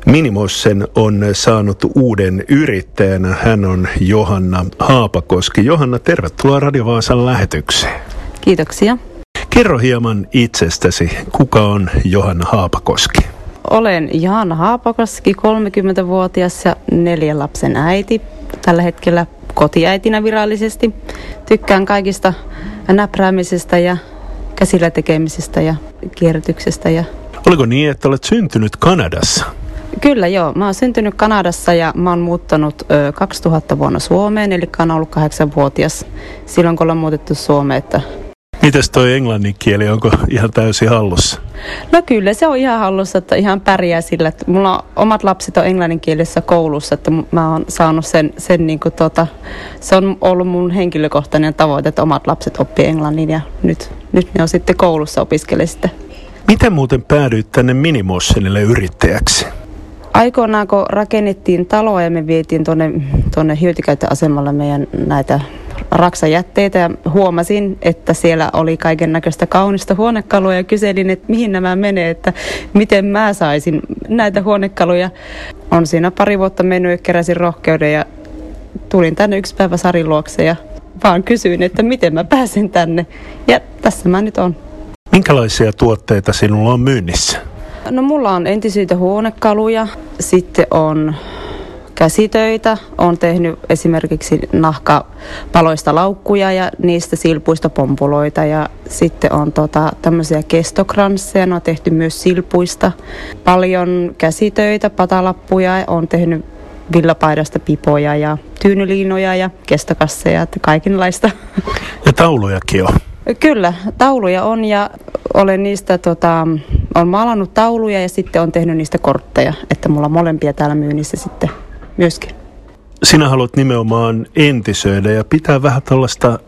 Minimossen on saanut uuden yrittäjänä. Hän on Johanna Haapakoski. Johanna, tervetuloa Radio Vaasan lähetykseen. Kiitoksia. Kerro hieman itsestäsi. Kuka on Johanna Haapakoski? Olen Johanna Haapakoski, 30-vuotias ja 4 lapsen äiti. Tällä hetkellä kotiäitinä virallisesti. Tykkään kaikista näpräämisestä ja käsillä tekemisestä ja kierrätyksestä. Oliko niin, että olet syntynyt Kanadassa? Kyllä joo. Mä oon syntynyt Kanadassa ja mä oon muuttanut 2000 vuonna Suomeen, eli mä oon ollut 8-vuotias silloin, kun ollaan muutettu Suomeen. Mites toi englannin kieli, onko ihan täysin hallussa? No kyllä, se on ihan hallussa, että ihan pärjää sillä, että mulla on omat lapset on englanninkielisessä koulussa, että mä oon saanut sen niin kuin se on ollut mun henkilökohtainen tavoite, että omat lapset oppii englannin ja nyt ne on sitten koulussa opiskelee sitä. Miten muuten päädyit tänne Minimossenille yrittäjäksi? Aikoinaan, kun rakennettiin taloa ja me vietiin tuonne hyötykäyttöasemalle meidän näitä raksajätteitä ja huomasin, että siellä oli kaiken näköistä kaunista huonekalua ja kyselin, että mihin nämä menee, että miten mä saisin näitä huonekaluja. On siinä pari vuotta mennyt ja keräsin rohkeuden ja tulin tänne yksi päivä Sarin luokse ja vaan kysyin, että miten mä pääsen tänne ja tässä mä nyt on. Minkälaisia tuotteita sinulla on myynnissä? No mulla on entisyitä huonekaluja, sitten on käsitöitä, olen tehnyt esimerkiksi nahkapaloista laukkuja ja niistä silpuista pompuloita ja sitten on tämmöisiä kestokransseja, ne on tehty myös silpuista. Paljon käsitöitä, patalappuja, olen tehnyt villapaidasta pipoja ja tyynyliinoja ja kestokasseja, että kaikenlaista. Ja taulujakin on. Kyllä, tauluja on ja olen niistä olen maalannut tauluja ja sitten on tehnyt niistä kortteja, että mulla on molempia täällä myynnissä sitten myöskin. Sinä haluat nimenomaan entisöidä ja pitää vähän tällaista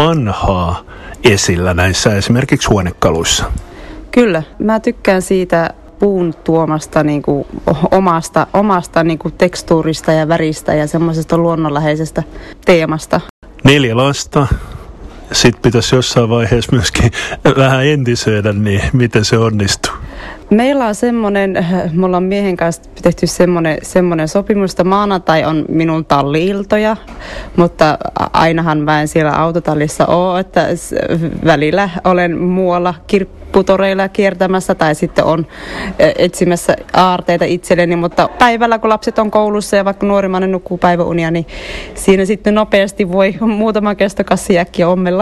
vanhaa esillä näissä esimerkiksi huonekaluissa. Kyllä, mä tykkään siitä puun tuomasta niinku omasta niinku tekstuurista ja väristä ja semmoisesta luonnonläheisestä teemasta. 4 lasta. Sitten pitäisi jossain vaiheessa myöskin vähän entisöidä, niin miten se onnistuu? Meillä on me ollaan miehen kanssa tehty semmoinen sopimus, että maanantai on minun talli-iltoja, mutta ainahan mä en siellä autotallissa ole, että välillä olen muualla kirpputoreilla kiertämässä tai sitten on etsimässä aarteita itselleni, mutta päivällä kun lapset on koulussa ja vaikka nuorimmainen nukkuu päiväunia, niin siinä sitten nopeasti voi muutama kestokassi äkkiä ommella.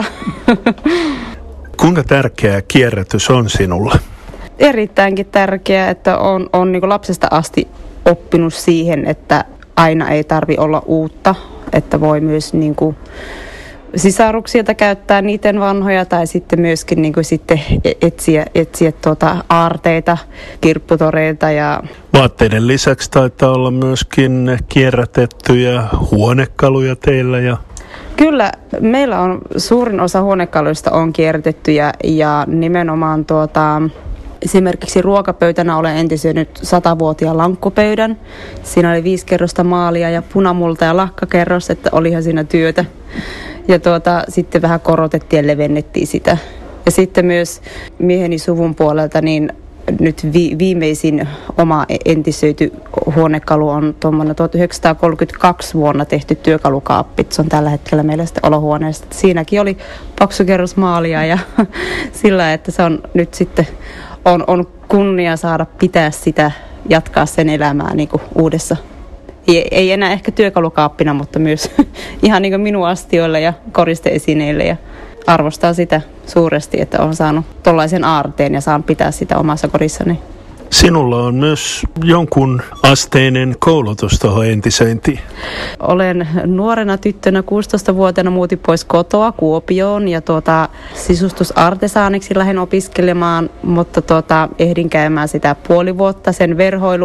Kuinka tärkeä kierrätys on sinulle? Erittäinkin tärkeää, että on niin kuin lapsesta asti oppinut siihen, että aina ei tarvitse olla uutta, että voi myös niin kuin sisaruksilta käyttää niiden vanhoja tai sitten myöskin niin kuin sitten etsiä aarteita kirpputoreilta. Ja vaatteiden lisäksi taitaa olla myöskin kierrätettyjä huonekaluja teillä ja kyllä, meillä on suurin osa huonekaluista on kierrätettyjä ja nimenomaan esimerkiksi ruokapöytänä olen entisöinyt 100-vuotiaan lankkupöydän. Siinä oli 5 kerrosta maalia ja punamulta ja lakkakerros, että olihan siinä työtä. Ja sitten vähän korotettiin ja levennettiin sitä. Ja sitten myös mieheni suvun puolelta, niin nyt viimeisin oma entisöity huonekalu on tuommoinen 1932 vuonna tehty työkalukaappi. Se on tällä hetkellä meillä sitten olohuoneessa. Siinäkin oli paksu kerros maalia ja sillä, että se on nyt sitten on kunnia saada pitää sitä, jatkaa sen elämää niin kuin uudessa. Ei enää ehkä työkalukaappina, mutta myös ihan niin kuin minun astioille ja koristeesineille. Ja arvostaa sitä suuresti, että olen saanut tollaisen aarteen ja saan pitää sitä omassa kodissani. Sinulla on myös jonkun asteinen koulutus tuohon entisöintiin. Olen nuorena tyttönä 16-vuotiaana muutin pois kotoa Kuopioon ja sisustusartesaaniksi lähdin opiskelemaan, mutta ehdin käymään sitä puoli vuotta sen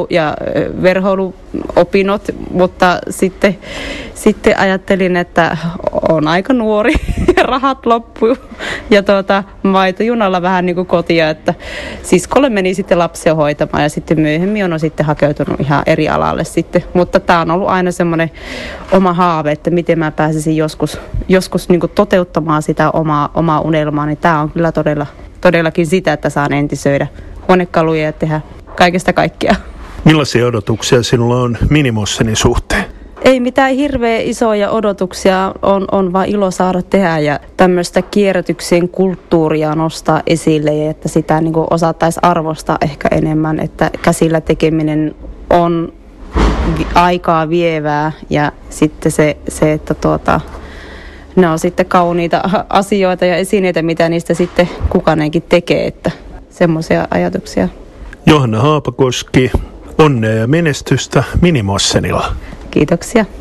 verhoiluopinnot, mutta sitten ajattelin, että on aika nuori ja rahat loppuu ja maitojunalla vähän niin kuin kotia, että siskolle meni sitten lapsia hoitamaan ja sitten myöhemmin on sitten hakeutunut ihan eri alalle sitten, mutta tämä on ollut aina semmoinen oma haave, että miten mä pääsisin joskus niin kuin toteuttamaan sitä omaa unelmaa, niin tämä on kyllä todellakin sitä, että saan entisöidä huonekaluja ja tehdä kaikesta kaikkea. Millaisia odotuksia sinulla on Minimossenin suhteen? Ei mitään hirveän isoja odotuksia, on vaan ilo saada tehdä ja tämmöistä kierrätyksien kulttuuria nostaa esille ja että sitä niin kuin osattaisiin arvostaa ehkä enemmän, että käsillä tekeminen on aikaa vievää ja sitten se että ne on sitten kauniita asioita ja esineitä, mitä niistä sitten kukainenkin tekee, että semmoisia ajatuksia. Johanna Haapakoski, onnea ja menestystä Minimossenilla. Kiitoksia.